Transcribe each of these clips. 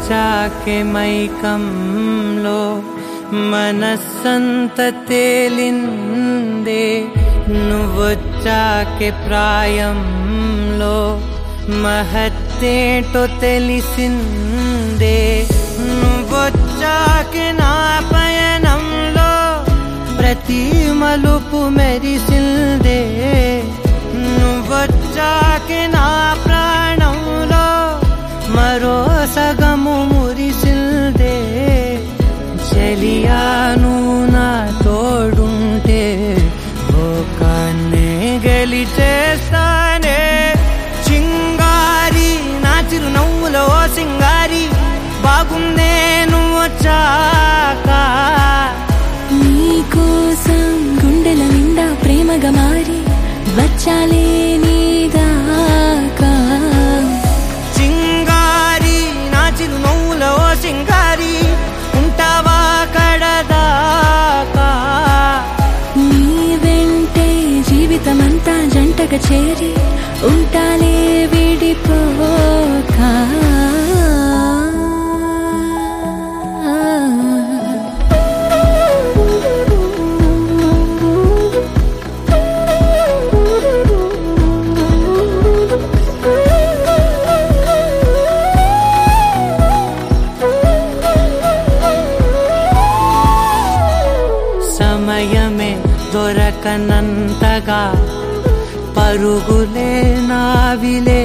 వచ్చాకే మైకంలో మనస్సంత తేలిందే నువ్వొచ్చాకే ప్రాయంలో మహత్తేటో తెలిసిందే నువ్వొచ్చాకే నా పయనంలో ప్రతి మలుపు మెరిసిందే నువ్వొచ్చాకే నా ప్రాణంలో మరో సగము మురిసిందే చెలియాను నా తోడుంటే లోకాన్నే గెలిచేస్తానే చింగారి నా చిరునవ్వులో సింగారి బాగుందే నువ్వు వచ్చాక నీకోసం గుండెల నిండా ప్రేమగా మారి వచ్చాలే నీదాకా చింగారి నా చిరునవ్వులో సింగారి ఉంటావా కడదాకా నీ వెంటే జీవితమంతా జంటగా చేరి ఉంటాలే విడిపోక సమయమే దొరకనంతగా పరుగులే నావిలే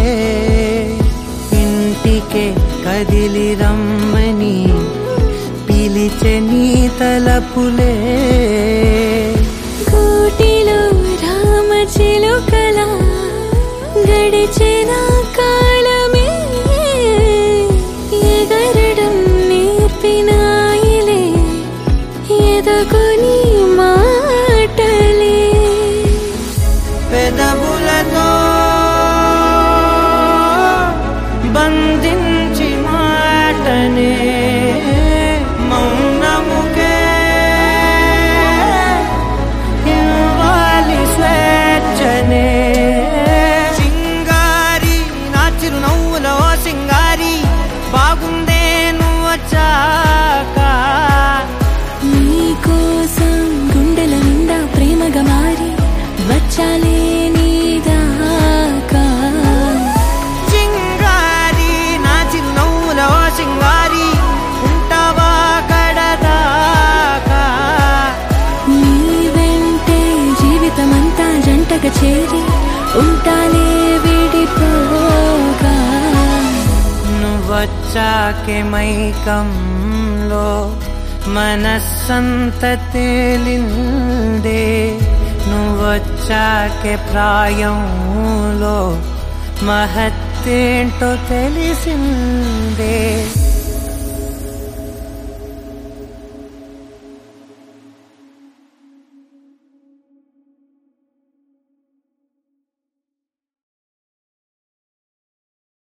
ఇంటికే కదిలి రమ్మని పిలిచె నీ తలపులే కోటిలో రామచిలుకలా గడిచిన కాలమే ఎగరడం నేర్పినాయిలే ఎదగొని మాటలే పెదవులతో బంధించి మాటనే మౌనముకే ఇవ్వాలి స్వేచ్ఛనే సింగారి నా చిరునవ్వులో సింగారి బాగుందే నువ్వు వచ్చాక నీకోసం గుండెల నిండా ప్రేమగా మారి వచ్చాలే నీదాకా చింగారి నా చిరునవ్వులో సింగారి ఉంటావా కడదాకా నీ వెంటే జీవితమంతా జంటగా చేరి ఉంటాలే విడిపోగా నువ్వొచ్చాకే మైకంలో మనస్సంత తేలిందే నువ్వొచ్చాకే ప్రాయంలో మహత్తేంటో తెలిసిందే